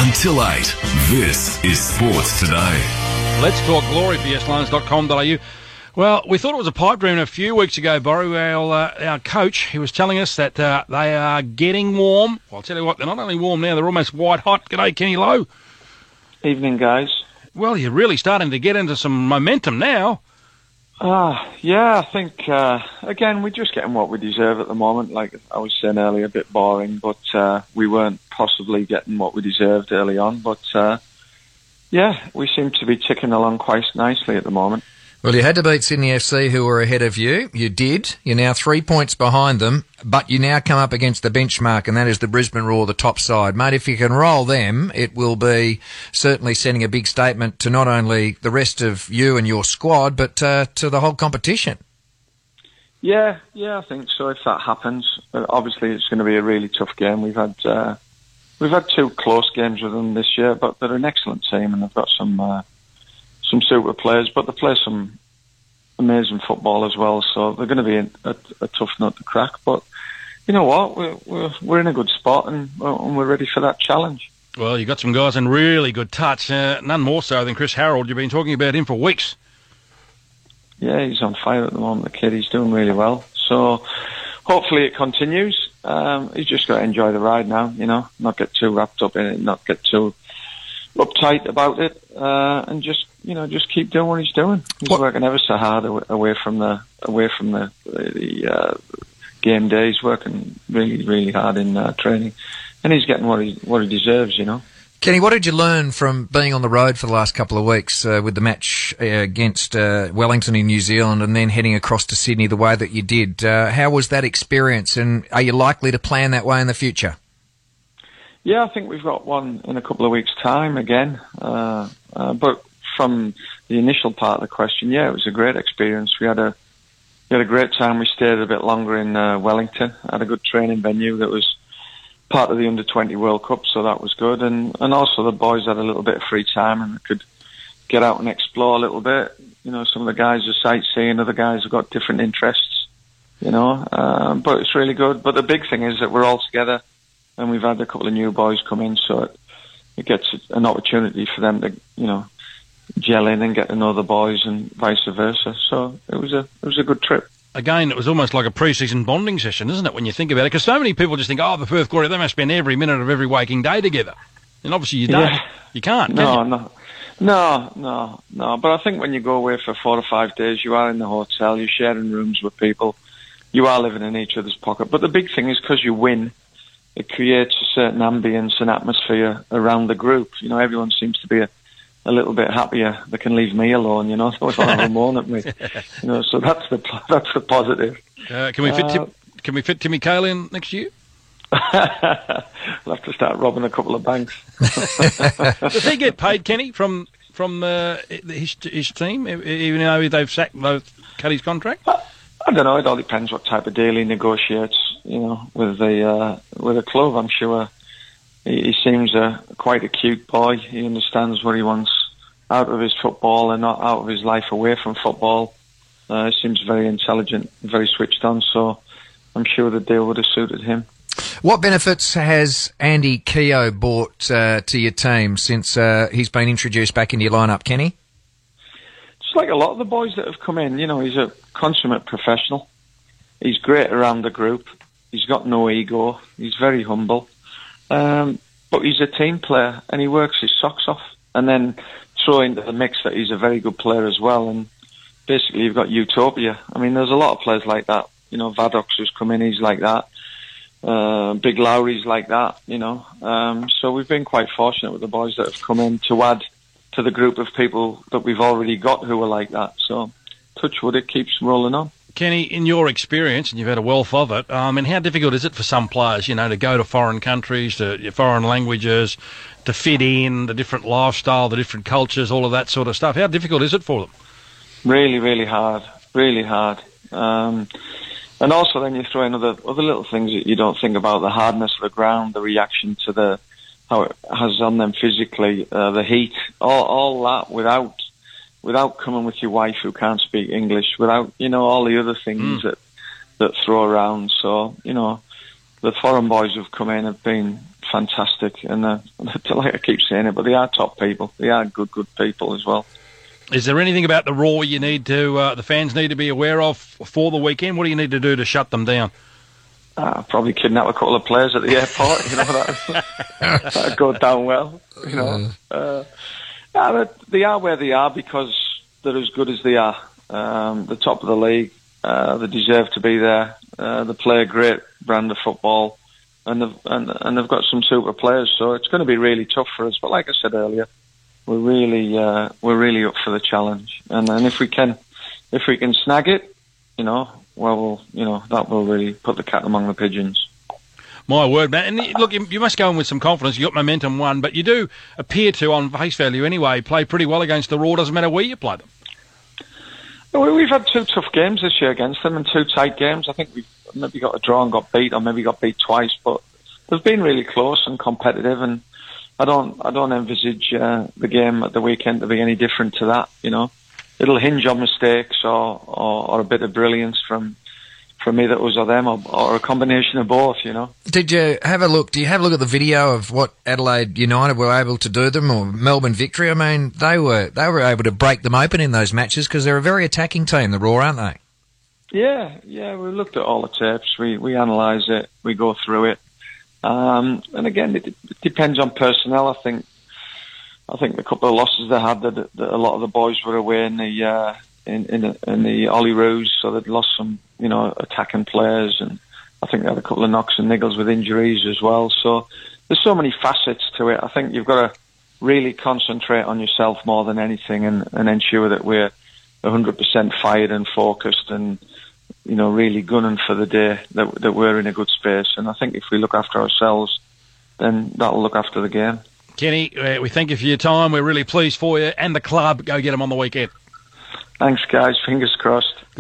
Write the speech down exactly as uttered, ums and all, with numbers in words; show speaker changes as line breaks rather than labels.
Until eight, this is Sports Today.
Let's talk glory for yes lions dot com dot a u. Well, we thought it was a pipe dream a few weeks ago, Borry. Our, uh, our coach, he was telling us that uh, they are getting warm. Well, I'll tell you what, they're not only warm now, they're almost white hot. G'day, Kenny Lowe.
Evening, guys.
Well, you're really starting to get into some momentum now.
Ah, uh, yeah, I think, uh, again, we're just getting what we deserve at the moment. Like I was saying earlier, a bit boring, but uh, we weren't possibly getting what we deserved early on. But, uh, yeah, we seem to be ticking along quite nicely at the moment.
Well, you had to beat Sydney F C, who were ahead of you. You did. You're now three points behind them, but you now come up against the benchmark, and that is the Brisbane Roar, the top side. Mate, if you can roll them, it will be certainly sending a big statement to not only the rest of you and your squad, but uh, to the whole competition.
Yeah, yeah, I think so. If that happens, uh, obviously it's going to be a really tough game. We've had uh, we've had two close games with them this year, but they're an excellent team, and they've got some... Uh, some super players, but they play some amazing football as well, so they're going to be a, a, a tough nut to crack. But you know what, we're, we're, we're in a good spot, and, and we're ready for that challenge.
Well, you've got some guys in really good touch, uh, none more so than Chris Harold. You've been talking about him for weeks.
Yeah, he's on fire at the moment, the kid. He's doing really well. So hopefully it continues. Um, he's just got to enjoy the ride now, you know, not get too wrapped up in it, not get too uptight about it, uh, and just, you know, just keep doing what he's doing. He's what? working ever so hard away from the away from the the uh, game day. He's working really, really hard in uh, training, and he's getting what he what he deserves, you know.
Kenny, what did you learn from being on the road for the last couple of weeks uh, with the match uh, against uh, Wellington in New Zealand, and then heading across to Sydney the way that you did? Uh, how was that experience, and are you likely to plan that way in the future?
Yeah, I think we've got one in a couple of weeks' time again. Uh, uh, but from the initial part of the question, yeah, it was a great experience. We had a we had a great time. We stayed a bit longer in uh, Wellington. Had a good training venue that was part of the under twenty World Cup, so that was good. And and also the boys had a little bit of free time and could get out and explore a little bit. You know, some of the guys are sightseeing, other guys have got different interests. You know, uh, but it's really good. But the big thing is that we're all together. And we've had a couple of new boys come in, so it, it gets an opportunity for them to, you know, gel in and get to know the boys, and vice versa. So it was a it was a good trip.
Again, it was almost like a pre-season bonding session, isn't it, when you think about it? Because so many people just think, oh, the Perth Glory, they must spend every minute of every waking day together. And obviously you don't. Yeah. You can't, can
no,
you?
No, no, no, no. But I think when you go away for four or five days, you are in the hotel, you're sharing rooms with people, you are living in each other's pocket. But the big thing is because you win, it creates a certain ambience and atmosphere around the group. You know, everyone seems to be a, a little bit happier. They can leave me alone, you know, they don't have a moan at me. You know, so that's the that's the positive.
Uh, can we fit uh, Tim, Can we fit Timmy Cahill in next year?
We'll have to start robbing a couple of banks.
Does he get paid, Kenny, from from uh, his his team, even though they've sacked, they've cut his contract?
Uh, I don't know. It all depends what type of deal he negotiates. You know, with the uh, with a club, I'm sure he, he seems a quite a cute boy. He understands what he wants out of his football and not out of his life away from football. Uh, he seems very intelligent, very switched on. So I'm sure the deal would have suited him.
What benefits has Andy Keogh brought uh, to your team since uh, he's been introduced back into your lineup, Kenny?
Just like a lot of the boys that have come in, you know, he's a consummate professional. He's great around the group. He's got no ego. He's very humble. Um, but he's a team player, and he works his socks off. And then throw into the mix that he's a very good player as well. And basically you've got utopia. I mean, there's a lot of players like that. You know, Vadok's who's come in, he's like that. Uh, Big Lowry's like that, you know. Um, so we've been quite fortunate with the boys that have come in to add to the group of people that we've already got who are like that. So touch wood, it keeps rolling on.
Kenny, in your experience, and you've had a wealth of it, um, and how difficult is it for some players, you know, to go to foreign countries, to foreign languages, to fit in, the different lifestyle, the different cultures, all of that sort of stuff? How difficult is it for them?
Really, really hard. Really hard. Um, and also then you throw in other, other little things that you don't think about, the hardness of the ground, the reaction to the, how it has on them physically, uh, the heat, all, all that without without coming with your wife who can't speak English, without, you know, all the other things mm. that that throw around. So, you know, the foreign boys who've come in have been fantastic, and uh, like I keep saying it, but they are top people. They are good, good people as well.
Is there anything about the Raw you need to, uh, the fans need to be aware of for the weekend? What do you need to do to shut them down?
Uh, probably kidnap a couple of players at the airport. You know, that that'd go down well. You know, uh, yeah, they are where they are because they're as good as they are. Um, the top of the league, uh, they deserve to be there. Uh, they play a great brand of football, and they've and, and they've got some super players. So it's going to be really tough for us. But like I said earlier, we're really uh, we're really up for the challenge. And and if we can if we can snag it, you know, well, we'll you know that will really put the cat among the pigeons.
My word, man. And look, you must go in with some confidence. You got momentum one, but you do appear to, on face value anyway, play pretty well against the Raw. Doesn't matter where you play them.
We've had two tough games this year against them and two tight games. I think we've maybe got a draw and got beat, or maybe got beat twice, but they've been really close and competitive. And I don't, I don't envisage uh, the game at the weekend to be any different to that. You know, it'll hinge on mistakes or, or, or a bit of brilliance from from either us or them, or, or a combination of both. You know.
Did you have a look? Do you have a look at the video of what Adelaide United were able to do them, or Melbourne Victory? I mean, they were they were able to break them open in those matches because they're a very attacking team, the Raw, aren't they?
Yeah, yeah. We looked at all the tapes. We we analyse it. We go through it. Um, and again, it, it depends on personnel. I think I think the couple of losses they had, that, that a lot of the boys were away in the uh, in in the, in the Olyroos, so they'd lost some, you know, attacking players, and I think they had a couple of knocks and niggles with injuries as well. So there's so many facets to it. I think you've got to really concentrate on yourself more than anything, and, and ensure that we're one hundred percent fired and focused, and you know, really gunning for the day, that that we're in a good space. And I think if we look after ourselves, then that'll look after the game.
Kenny, uh, we thank you for your time. We're really pleased for you and the club. Go get them on the weekend.
Thanks, guys. Fingers crossed.